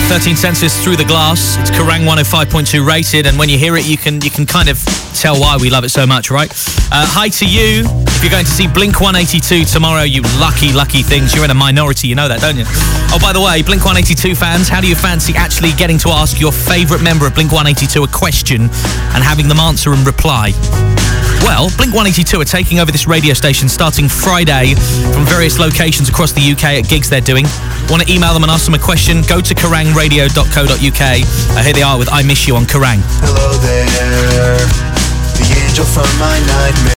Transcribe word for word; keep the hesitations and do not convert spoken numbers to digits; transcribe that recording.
thirteen Senses Through the Glass. It's Kerrang one oh five point two rated, and when you hear it, you can you can kind of tell why we love it so much, right? Uh, hi to you. If you're going to see Blink one eighty-two tomorrow, you lucky, lucky things. You're in a minority, you know that, don't you? Oh, by the way, Blink one eighty-two fans, how do you fancy actually getting to ask your favourite member of Blink one eighty-two a question and having them answer and reply? Well, Blink one eighty-two are taking over this radio station starting Friday from various locations across the U K at gigs they're doing. Want to email them and ask them a question? Go to kerrang radio dot co dot uk. Uh, here they are with I Miss You on Kerrang. Hello there, the angel from my nightmare.